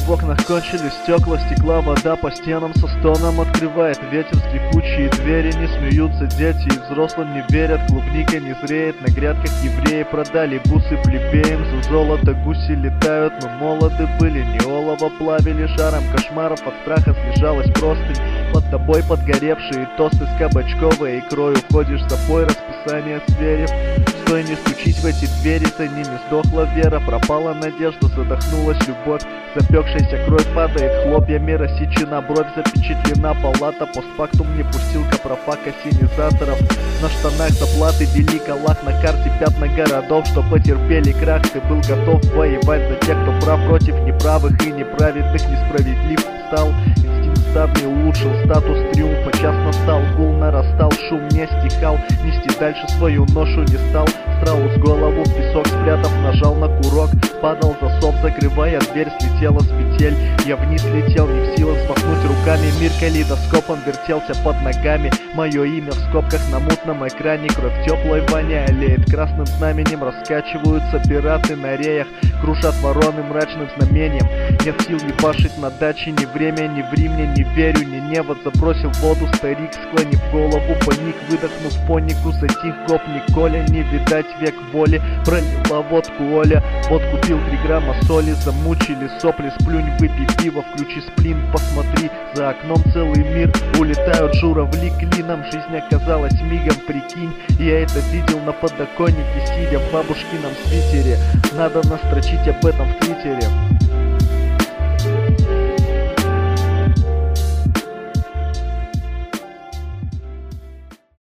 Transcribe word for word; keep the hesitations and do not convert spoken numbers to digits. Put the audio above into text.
В окнах кончились стекла, стекла, вода по стенам со стоном открывает ветер скрипучие двери. Не смеются дети и взрослым не верят, клубника не зреет, на грядках евреи продали бусы плебеям. За золото гуси летают, мы молоды были, не олово плавили, жаром кошмаров от страха слежалась простынь. Под тобой подгоревшие тосты с кабачковой икрой, уходишь в запой, расписание сверив. Стой, не стучись в эти двери, за ними сдохла вера, пропала надежда, задохнулась любовь. Запекшаяся кровь падает хлопьями, рассечена бровь, запечатлена палата. Постфактум не пустил капрофак ассенизаторов. На штанах заплаты вели калах, на карте пятна городов, что потерпели крах. Ты был готов воевать за тех, кто прав против неправых и неправедных, несправедлив стал. Не улучшил статус триумфа, час настал, гул нарастал, шум не стихал, нести дальше свою ношу не стал. Страус голову в песок спрятав, нажал на курок, падал засов, закрывая дверь, слетела с петель. Я вниз летел, не в силах взмахнуть руками, мир калейдоскопом вертелся под ногами. Мое имя в скобках на мутном экране, кровь теплой воня олеет, красным знаменем раскачиваются пираты на реях, крушат вороны мрачным знамением. Нет сил ебашить на даче, ни время, ни в Риме, не верю, ни невод. Забросил в воду старик, склонив голову, паник, выдохнув по нику, затих гопник Коля, не видать век воли. Пролила водку Оля, водку пил три грамма соли, замучили сопли, сплюнь, выпей пиво, включи сплин, посмотри, за окном целый мир, улетают журавли клином, жизнь оказалась мигом, прикинь, я это видел на подоконнике, сидя в бабушкином свитере, надо настрочить об этом в твиттере.